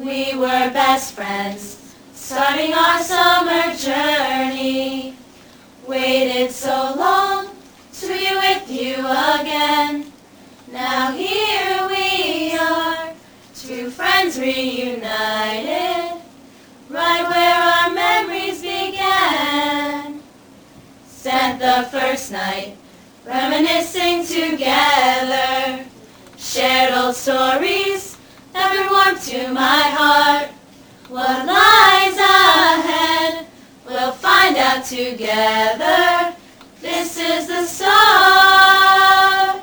We were best friends, starting our summer journey. Waited so long to be with you again. Now here we are, two friends reunited, right where our memories began. Spent the first night reminiscing together, shared old stories that bring warmth to my heart. What lies ahead, we'll find out together. This is the start.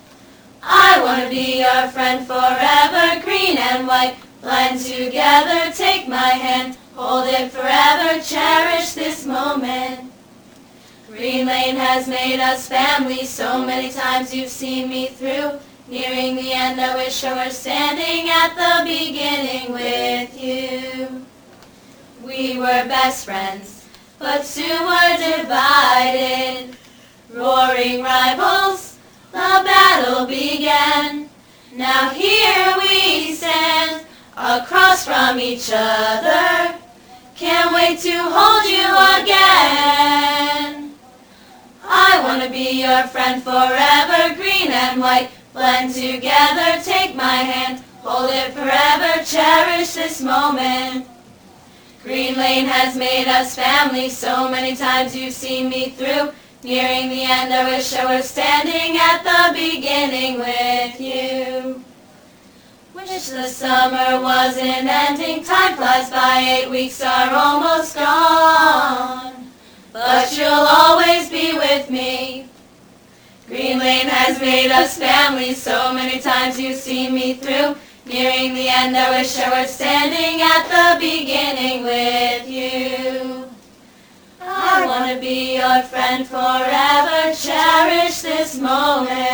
I want to be your friend forever, green and white, blend together, take my hand, hold it forever, cherish this moment. Green Lane has made us family, so many times you've seen me through. Nearing the end, I wish I were standing at the beginning with you. We were best friends, but soon were divided. Roaring rivals, the battle began. Now here we stand, across from each other. Can't wait to hold you again. I want to be your friend forever, green and white, blend together, take my hand, hold it forever, cherish this moment. Green Lane has made us family, so many times you've seen me through. Nearing the end, I wish I were standing at the beginning with you. Wish the summer wasn't ending, time flies by, 8 weeks are almost gone. But you'll always be with me. Green Lane has made us family, so many times you've seen me through. Nearing the end, I wish I were standing at the beginning with you. I want to be your friend forever, cherish this moment.